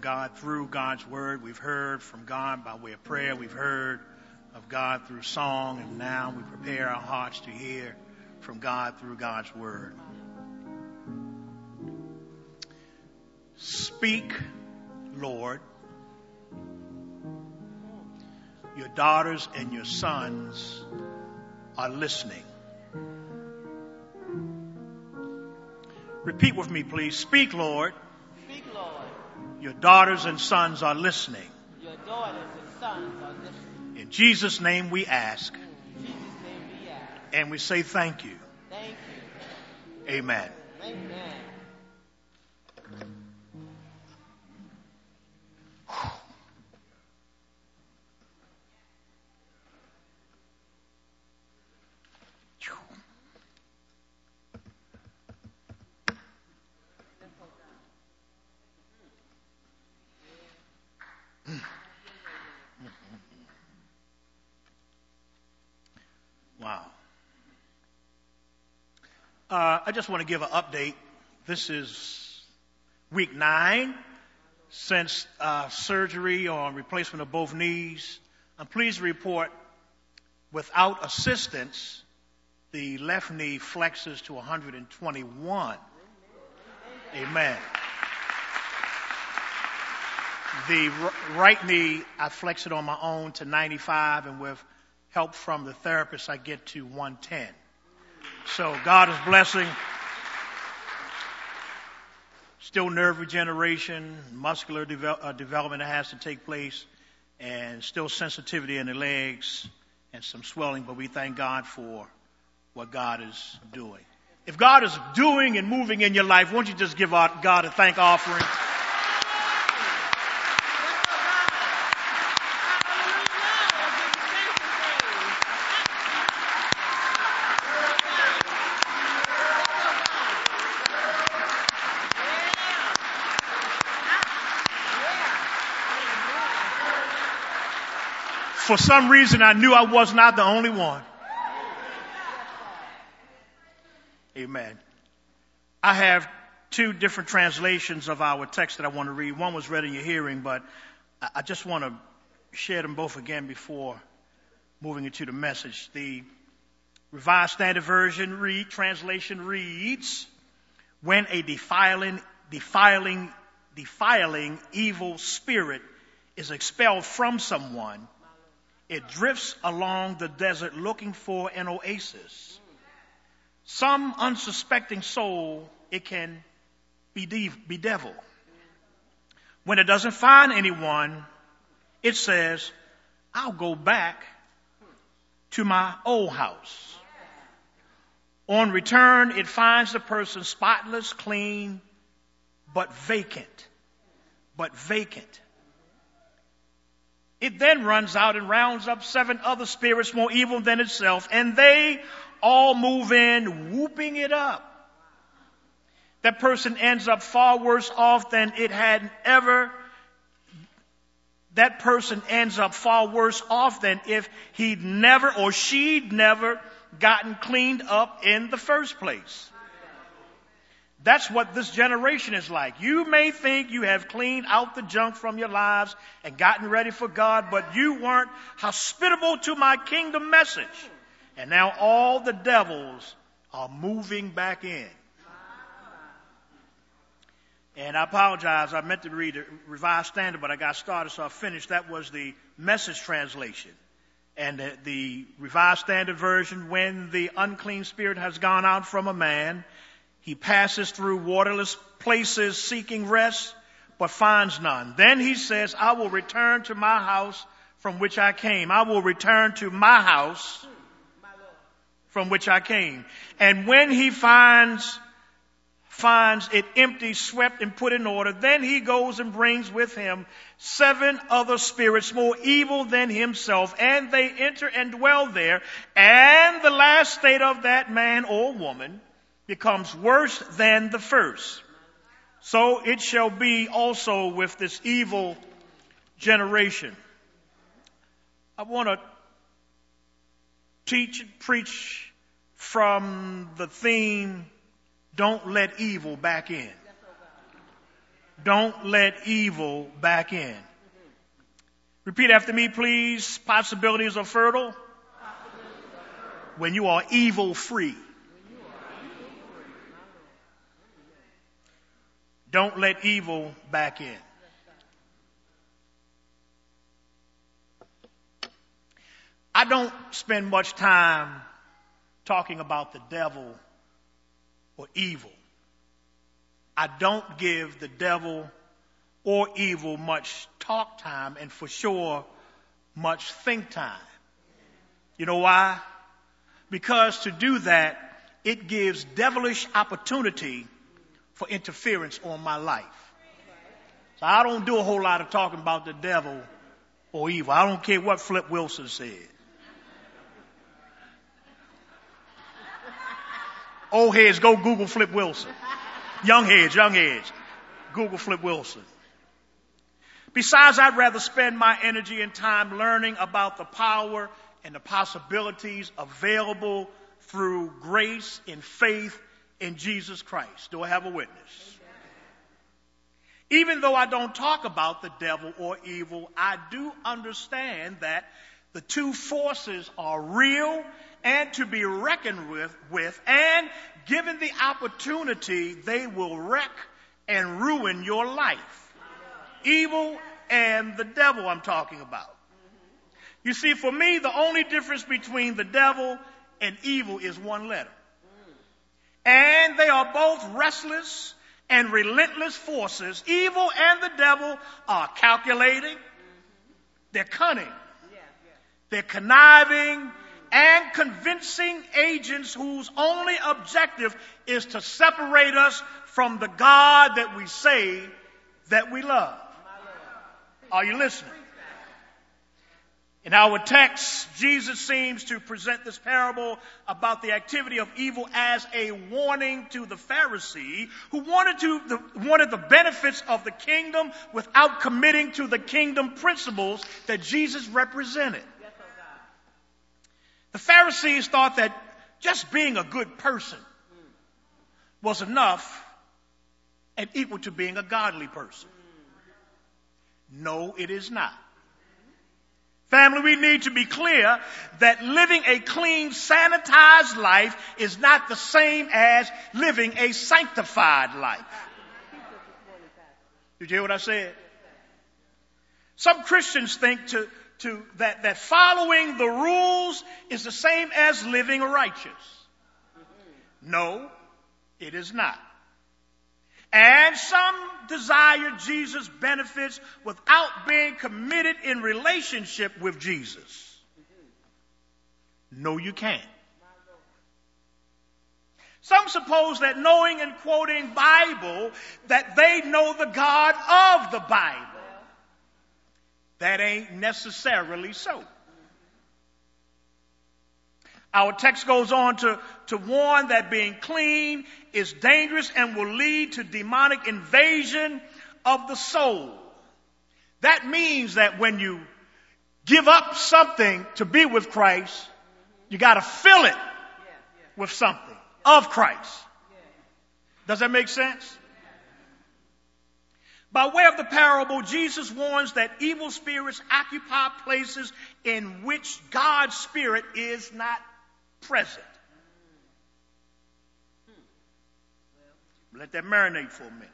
God through God's word. We've heard from God by way of prayer. We've heard of God through song, and now we prepare our hearts to hear from God through God's word. Speak, Lord. Your daughters and your sons are listening. Repeat with me, please. Speak, Lord. Speak, Lord. Your daughters and sons are listening. Your daughters and sons are listening. In Jesus' name we ask. In Jesus' name we ask. And we say thank you. Thank you. Amen. Amen. Wow. I just want to give an update. This is week 9 since surgery on replacement of both knees. I'm pleased to report, without assistance, the left knee flexes to 121. Amen. The right knee, I flex it on my own to 95, and with help from the therapist, I get to 110. So God is blessing. Still nerve regeneration, muscular development that has to take place, and still sensitivity in the legs and some swelling, but we thank God for what God is doing. If God is doing and moving in your life, won't you just give God a thank offering? For some reason, I knew I was not the only one. Amen. I have 2 different translations of our text that I want to read. One was read in your hearing, but I just want to share them both again before moving into the message. The Revised Standard Version translation reads, "When a defiling evil spirit is expelled from someone, it drifts along the desert looking for an oasis. Some unsuspecting soul, it can bedevil. When it doesn't find anyone, it says, 'I'll go back to my old house.' On return, it finds the person spotless, clean, but vacant. It then runs out and rounds up 7 other spirits more evil than itself, and they all move in, whooping it up. That person ends up far worse off than it had ever. That person ends up far worse off than if he'd never or she'd never gotten cleaned up in the first place. That's what this generation is like. You may think you have cleaned out the junk from your lives and gotten ready for God, but you weren't hospitable to my kingdom message. And now all the devils are moving back in." And I apologize. I meant to read the Revised Standard, but I got started, so I finished. That was the Message translation. And the Revised Standard Version, "When the unclean spirit has gone out from a man, he passes through waterless places seeking rest, but finds none. Then he says, 'I will return to my house from which I came.' I will return to my house from which I came. And when he finds it empty, swept, and put in order, then he goes and brings with him 7 other spirits more evil than himself, and they enter and dwell there. And the last state of that man or woman becomes worse than the first. So it shall be also with this evil generation." I want to teach and preach from the theme, "Don't let evil back in." Don't let evil back in. Repeat after me, please. Possibilities are fertile when you are evil free. Don't let evil back in. I don't spend much time talking about the devil or evil. I don't give the devil or evil much talk time, and for sure much think time. You know why? Because to do that, it gives devilish opportunity for interference on my life. So I don't do a whole lot of talking about the devil or evil. I don't care what Flip Wilson said. Old heads, go Google Flip Wilson. Young heads, Google Flip Wilson. Besides, I'd rather spend my energy and time learning about the power and the possibilities available through grace and faith in Jesus Christ. Do I have a witness? Even though I don't talk about the devil or evil, I do understand that the two forces are real and to be reckoned with, and given the opportunity, they will wreck and ruin your life. Evil and the devil I'm talking about. You see, for me, the only difference between the devil and evil is one letter. And they are both restless and relentless forces. Evil and the devil are calculating, they're cunning, they're conniving, and convincing agents whose only objective is to separate us from the God that we say that we love. Are you listening? In our text, Jesus seems to present this parable about the activity of evil as a warning to the Pharisee who wanted the benefits of the kingdom without committing to the kingdom principles that Jesus represented. The Pharisees thought that just being a good person was enough and equal to being a godly person. No, it is not. Family, we need to be clear that living a clean, sanitized life is not the same as living a sanctified life. Did you hear what I said? Some Christians think that following the rules is the same as living righteous. No, it is not. And some desire Jesus' benefits without being committed in relationship with Jesus. No, you can't. Some suppose that knowing and quoting Bible, that they know the God of the Bible. That ain't necessarily so. Our text goes on to warn that being clean is dangerous and will lead to demonic invasion of the soul. That means that when you give up something to be with Christ, you got to fill it with something of Christ. Does that make sense? By way of the parable, Jesus warns that evil spirits occupy places in which God's Spirit is not present. Let that marinate for a minute.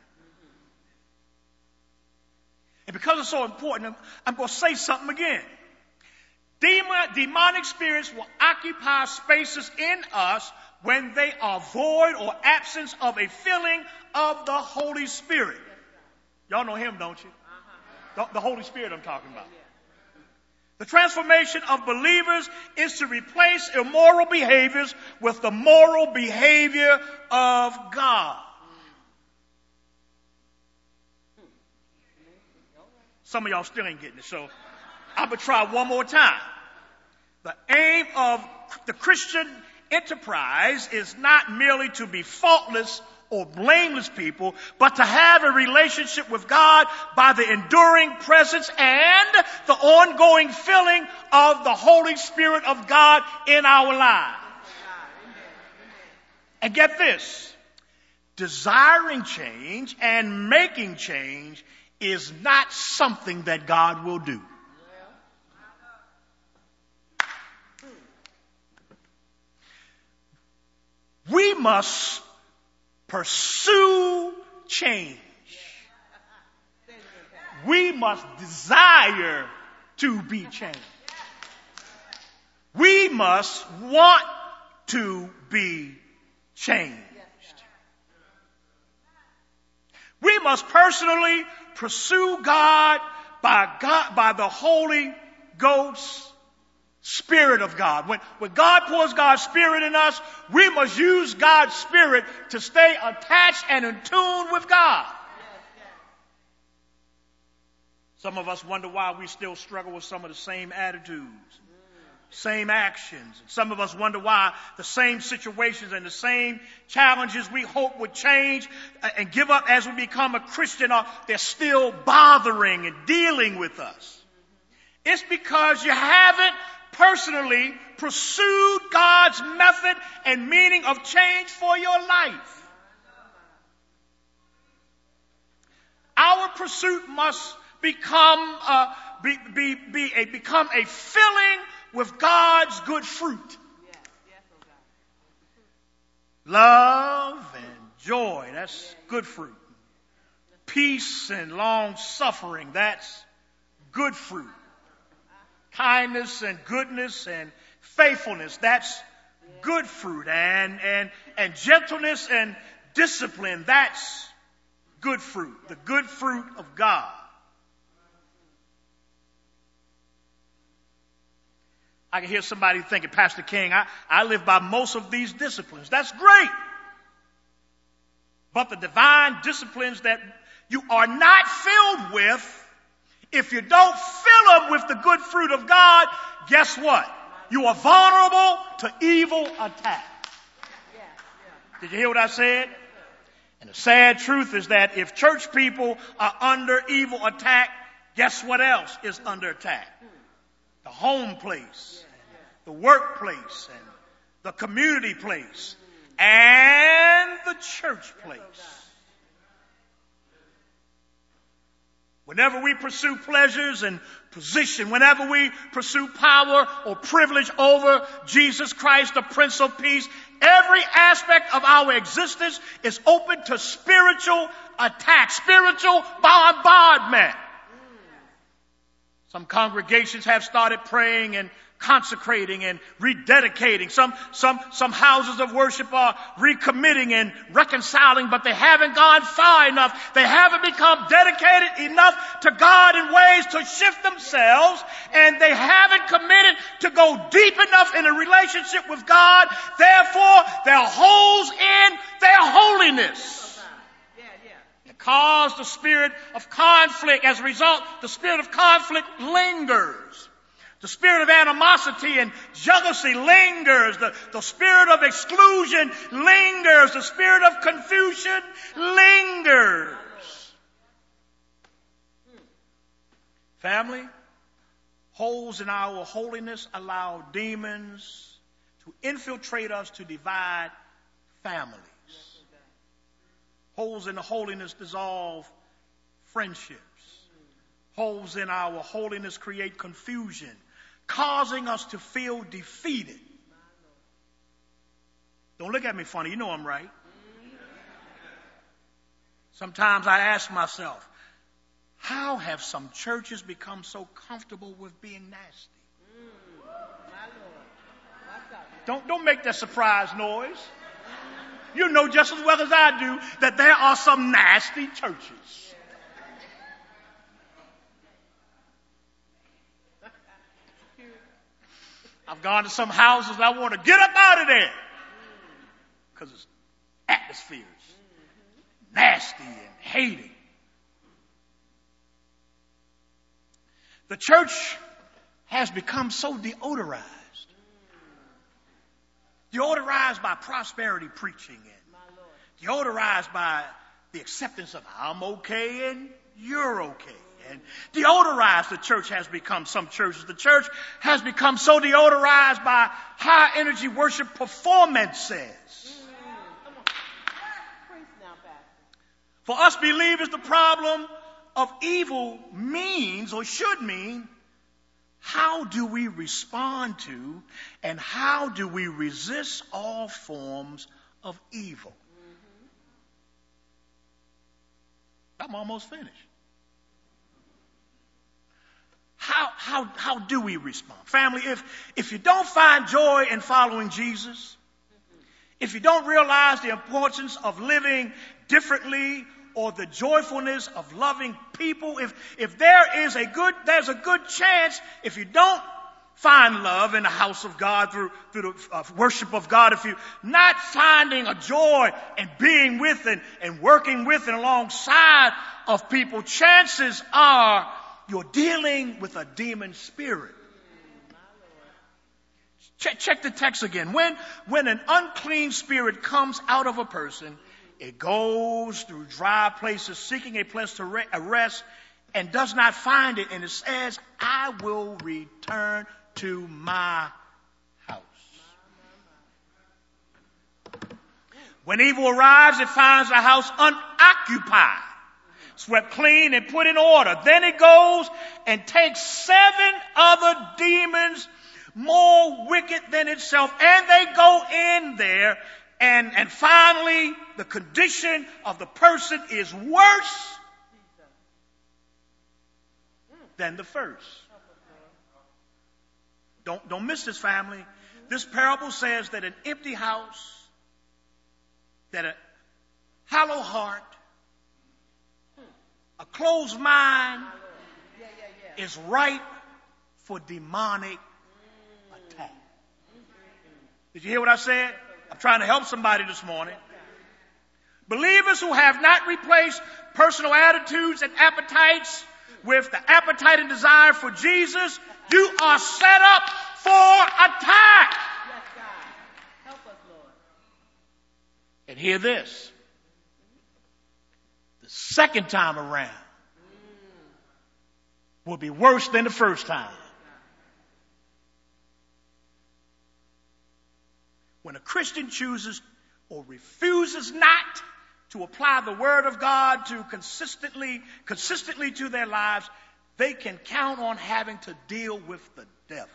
And because it's so important, I'm going to say something again. Demonic spirits will occupy spaces in us when they are void or absence of a filling of the Holy Spirit. Y'all know him, don't you? The Holy Spirit I'm talking about. The transformation of believers is to replace immoral behaviors with the moral behavior of God. Some of y'all still ain't getting it, so I'm going to try one more time. The aim of the Christian enterprise is not merely to be faultless or blameless people, but to have a relationship with God by the enduring presence and the ongoing filling of the Holy Spirit of God in our lives. And get this, desiring change and making change is not something that God will do. We must pursue change. We must desire to be changed. We must want to be changed. We must personally pursue God by the Holy Ghost Spirit of God. When God pours God's Spirit in us, we must use God's Spirit to stay attached and in tune with God. Some of us wonder why we still struggle with some of the same attitudes, same actions. Some of us wonder why the same situations and the same challenges we hope would change and give up as we become a Christian, they're still bothering and dealing with us. It's because you haven't personally pursued God's method and meaning of change for your life. Our pursuit must become a filling with God's good fruit. Love and joy, that's good fruit. Peace and long suffering, that's good fruit. Kindness and goodness and faithfulness, that's good fruit. And gentleness and discipline, that's good fruit. The good fruit of God. I can hear somebody thinking, Pastor King, I live by most of these disciplines. That's great. But the divine disciplines that you are not filled with, if you don't fill them with the good fruit of God, guess what? You are vulnerable to evil attack. Did you hear what I said? And the sad truth is that if church people are under evil attack, guess what else is under attack? The home place, the workplace, and the community place, and the church place. Whenever we pursue pleasures and position, whenever we pursue power or privilege over Jesus Christ, the Prince of Peace, every aspect of our existence is open to spiritual attack, spiritual bombardment. Some congregations have started praying and consecrating and rededicating. Some houses of worship are recommitting and reconciling, but they haven't gone far enough. They haven't become dedicated enough to God in ways to shift themselves, and they haven't committed to go deep enough in a relationship with God. Therefore, there are holes in their holiness. Cause the spirit of conflict. As a result, the spirit of conflict lingers. The spirit of animosity and jealousy lingers. The spirit of exclusion lingers. The spirit of confusion lingers. Family, holes in our holiness allow demons to infiltrate us to divide families. Holes in the holiness dissolve friendships. Holes in our holiness create confusion, causing us to feel defeated. Don't look at me funny. You know I'm right. Sometimes I ask myself, how have some churches become so comfortable with being nasty? Don't make that surprise noise. You know just as well as I do that there are some nasty churches. I've gone to some houses and I want to get up out of there because it's atmospheres, nasty and hating. The church has become so deodorized. Deodorized by prosperity preaching and deodorized by the acceptance of I'm okay and you're okay. And deodorized the church has become some churches. The church has become so deodorized by high energy worship performances. For us believers, the problem of evil means or should mean, how do we respond to and how do we resist all forms of evil? I'm almost finished. How do we respond? Family, if you don't find joy in following Jesus, if you don't realize the importance of living differently or the joyfulness of loving people, if there's a good chance, if you don't find love in the house of God through the worship of God, if you're not finding a joy and being with and working with and alongside of people, chances are you're dealing with a demon spirit. Check the text again. When an unclean spirit comes out of a person, it goes through dry places seeking a place to rest and does not find it. And it says, I will return to my house. When evil arrives, it finds the house unoccupied, swept clean and put in order. Then it goes and takes 7 other demons more wicked than itself, and they go in there, and finally the condition of the person is worse than the first. Don't miss this, family. This parable says that an empty house, that a hollow heart, a closed mind is ripe for demonic attack. Did you hear what I said? I'm trying to help somebody this morning. Believers who have not replaced personal attitudes and appetites with the appetite and desire for Jesus, you are set up for attack. Yes, God. Help us, Lord. And hear this. The second time around will be worse than the first time. When a Christian chooses or refuses not to apply the word of God to consistently to their lives, they can count on having to deal with the devil.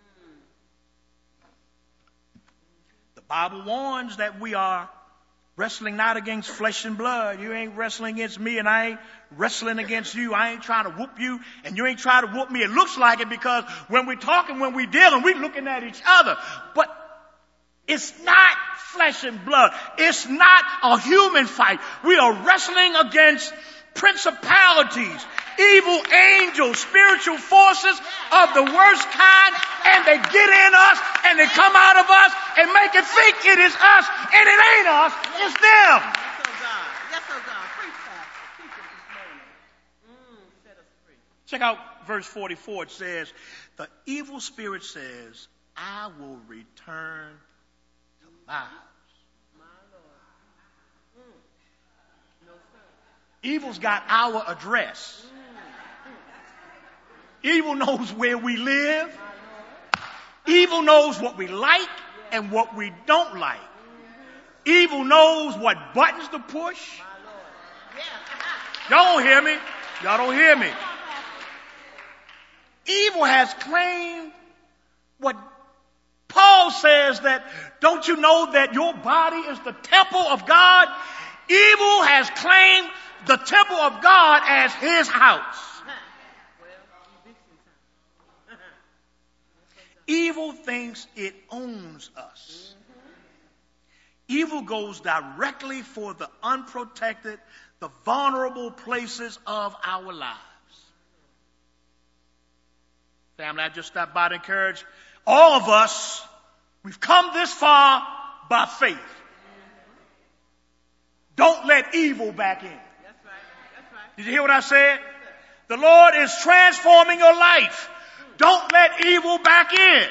The Bible warns that we are wrestling not against flesh and blood. You ain't wrestling against me, and I ain't wrestling against you. I ain't trying to whoop you, and you ain't trying to whoop me. It looks like it because when we're talking, when we're dealing, we're looking at each other. But it's not flesh and blood. It's not a human fight. We are wrestling against principalities, evil angels, spiritual forces of the worst kind, and they get in us and they come out of us and make it think it is us, and it ain't us, it's them. Yes, oh God. Yes, oh God. Preach, Pastor. Teach us this morning. Set us free. Check out verse 44. It says, the evil spirit says, I will return to my house. My Lord. No, sir. Evil's got our address. Evil knows where we live. Evil knows what we like and what we don't like. Evil knows what buttons to push. Y'all don't hear me. Y'all don't hear me. Evil has claimed what Paul says, that don't you know that your body is the temple of God? Evil has claimed the temple of God as his house. Evil thinks it owns us. Evil goes directly for the unprotected, the vulnerable places of our lives. Family, I just stopped by to encourage all of us. We've come this far by faith. Don't let evil back in. That's right. Did you hear what I said? The Lord is transforming your life. Don't let evil back in.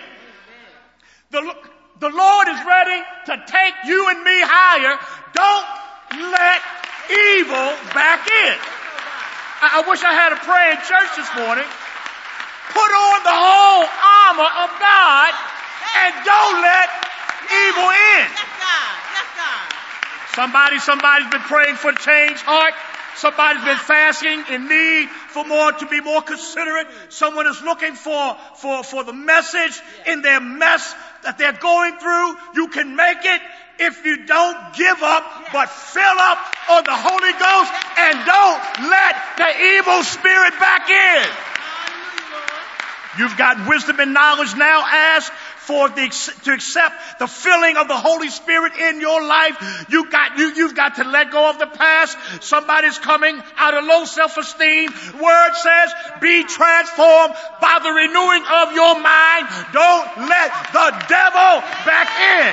The Lord is ready to take you and me higher. Don't let evil back in. I wish I had a prayer in church this morning. Put on the whole armor of God and don't let evil in. Yes, God. Yes, God. Somebody's been praying for a changed heart. Somebody's been fasting in need for more, to be more considerate. Someone is looking for the message in their mess that they're going through. You can make it if you don't give up, but fill up on the Holy Ghost and don't let the evil spirit back in. You've got wisdom and knowledge now. Ask to accept the filling of the Holy Spirit in your life. You've got to let go of the past. Somebody's coming out of low self-esteem. Word says, be transformed by the renewing of your mind. Don't let the devil back in.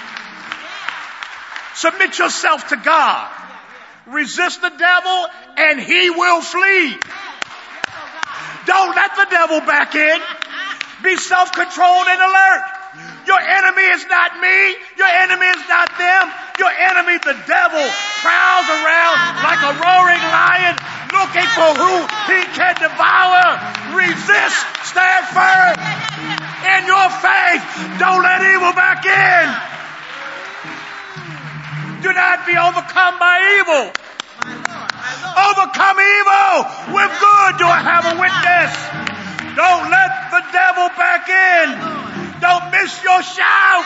Submit yourself to God. Resist the devil and he will flee. Don't let the devil back in. Be self-controlled and alert. Your enemy is not me. Your enemy is not them. Your enemy, the devil, prowls around like a roaring lion looking for who he can devour. Resist. Stand firm in your faith. Don't let evil back in. Do not be overcome by evil. Overcome evil with good. Do I have a witness? Don't let the devil back in. Don't miss your shout.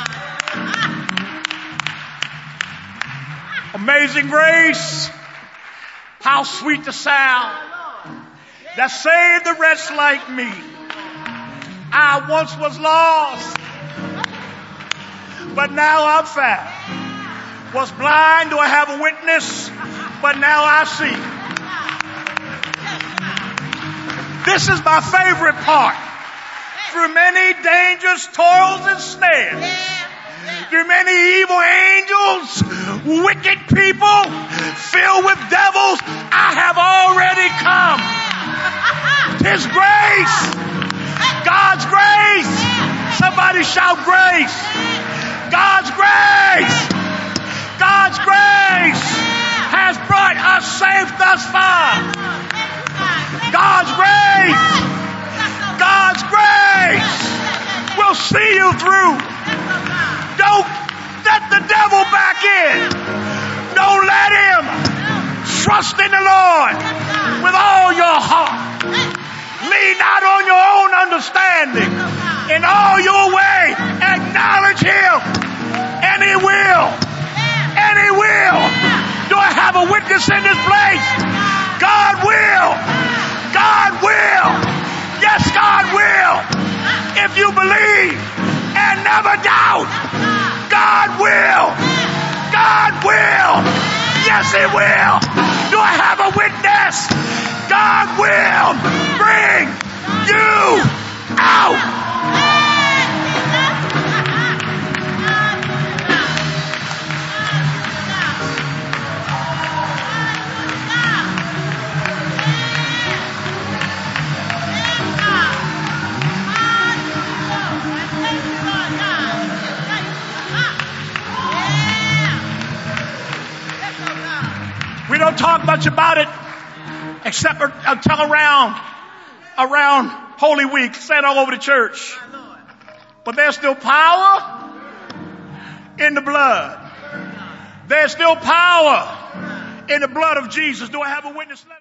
Amazing grace. How sweet the sound that saved a wretch like me. I once was lost, but now I'm found. Was blind, do I have a witness? But now I see. This is my favorite part. Through many dangers, toils, and snares, through many evil angels, wicked people, filled with devils, I have already come. 'Tis grace. God's grace. Somebody shout grace. God's grace. God's grace has brought us safe thus far. God's grace. God's grace will see you through. Don't let the devil back in. Don't let him. Trust in the Lord with all your heart. Lean not on your own understanding. In all your way, acknowledge him. And he will. And he will. Do I have a witness in this place? God will. God will. Yes, God will. If you believe and never doubt, God will. God will. Yes, he will. Do I have a witness? God will bring you out. We don't talk much about it except until around Holy Week, say it all over the church. But there's still power in the blood. There's still power in the blood of Jesus. Do I have a witness?